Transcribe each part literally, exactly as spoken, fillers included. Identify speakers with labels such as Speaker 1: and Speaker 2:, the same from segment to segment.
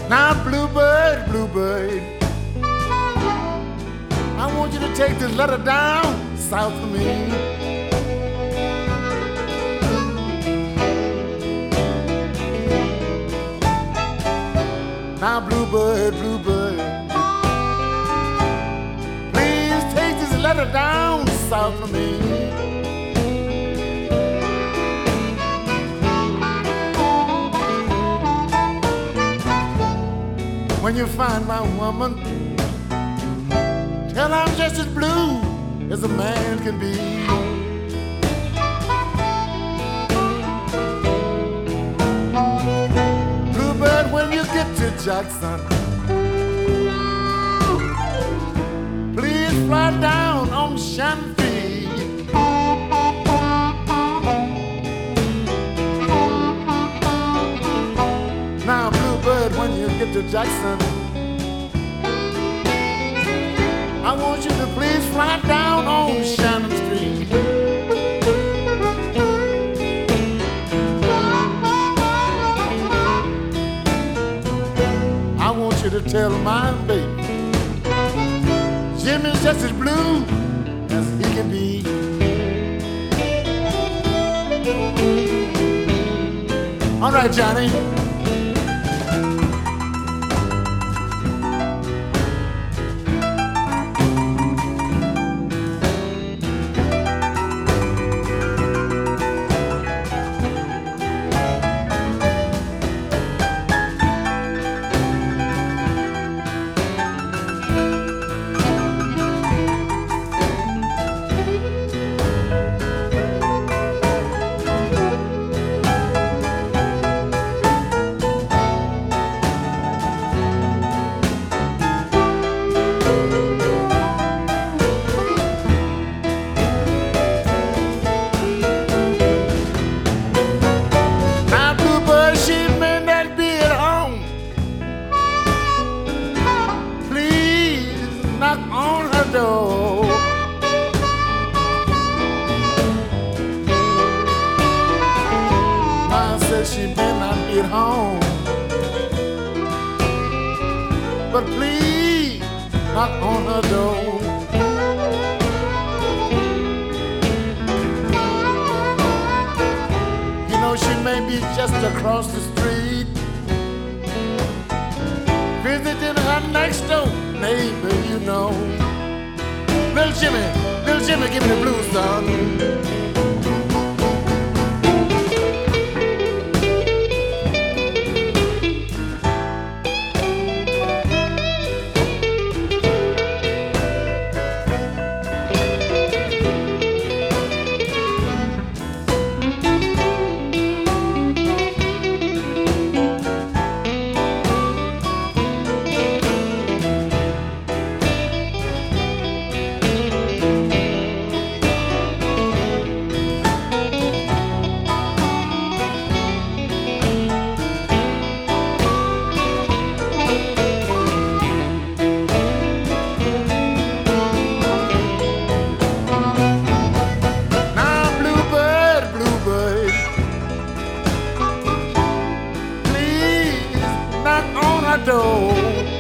Speaker 1: Now, bluebird, bluebird, I want you to take this letter down south of me. Now, bluebird, bluebird, please take this letter down south of me. When you find my woman, tell her I'm just as blue as a man can be. Bluebird, when you get to Jackson, please fly down on Shannon Feed. Now, bluebird, when you get to Jackson, I want you to please fly down on Shannon Street. I want you to tell my baby Jimmy's just as blue as he can be. All right, Johnny. Knock on her door. I said she may not be at home, but please knock on her door. You know she may be just across the street, visiting her next door neighbor, you know. Little Jimmy, little Jimmy, give me the blues, son. Door.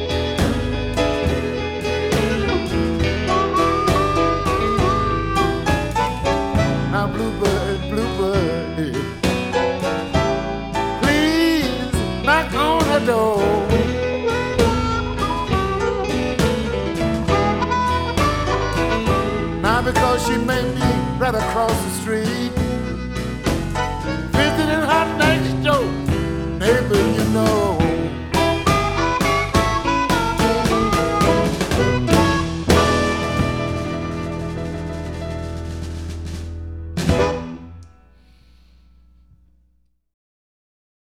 Speaker 1: Now, bluebird, bluebird, please knock on her door. Now, because she may be right across the street,